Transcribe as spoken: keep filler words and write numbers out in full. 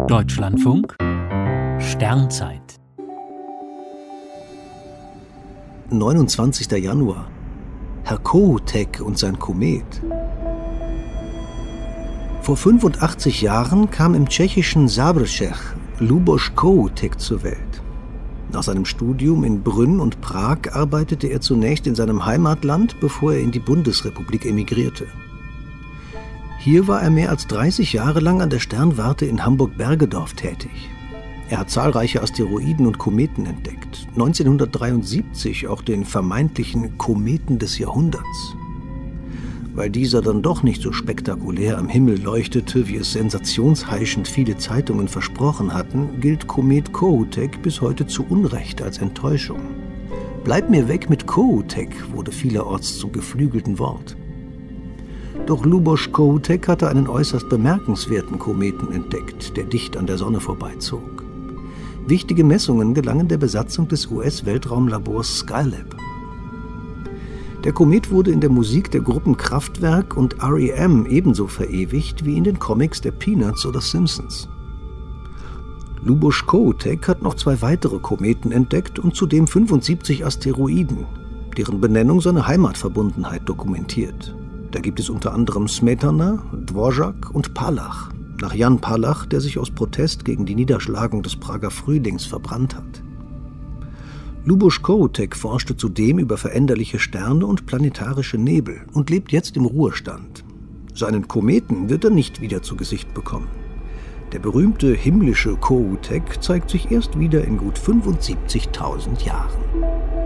Deutschlandfunk Sternzeit neunundzwanzigster Januar. Herr Kohoutek und sein Komet. Vor fünfundachtzig Jahren kam im tschechischen Zábřeh Luboš Kohoutek zur Welt. Nach seinem Studium in Brünn und Prag arbeitete er zunächst in seinem Heimatland, bevor er in die Bundesrepublik emigrierte. Hier war er mehr als dreißig Jahre lang an der Sternwarte in Hamburg-Bergedorf tätig. Er hat zahlreiche Asteroiden und Kometen entdeckt. neunzehnhundertdreiundsiebzig auch den vermeintlichen Kometen des Jahrhunderts. Weil dieser dann doch nicht so spektakulär am Himmel leuchtete, wie es sensationsheischend viele Zeitungen versprochen hatten, gilt Komet Kohoutek bis heute zu Unrecht als Enttäuschung. »Bleib mir weg mit Kohoutek« wurde vielerorts zum geflügelten Wort. Doch Luboš Kohoutek hatte einen äußerst bemerkenswerten Kometen entdeckt, der dicht an der Sonne vorbeizog. Wichtige Messungen gelangen der Besatzung des U S-Weltraumlabors Skylab. Der Komet wurde in der Musik der Gruppen Kraftwerk und R E M ebenso verewigt wie in den Comics der Peanuts oder Simpsons. Luboš Kohoutek hat noch zwei weitere Kometen entdeckt und zudem fünfundsiebzig Asteroiden, deren Benennung seine Heimatverbundenheit dokumentiert. Da gibt es unter anderem Smetana, Dvořák und Palach, nach Jan Palach, der sich aus Protest gegen die Niederschlagung des Prager Frühlings verbrannt hat. Luboš Kohoutek forschte zudem über veränderliche Sterne und planetarische Nebel und lebt jetzt im Ruhestand. Seinen Kometen wird er nicht wieder zu Gesicht bekommen. Der berühmte himmlische Kohoutek zeigt sich erst wieder in gut fünfundsiebzigtausend Jahren.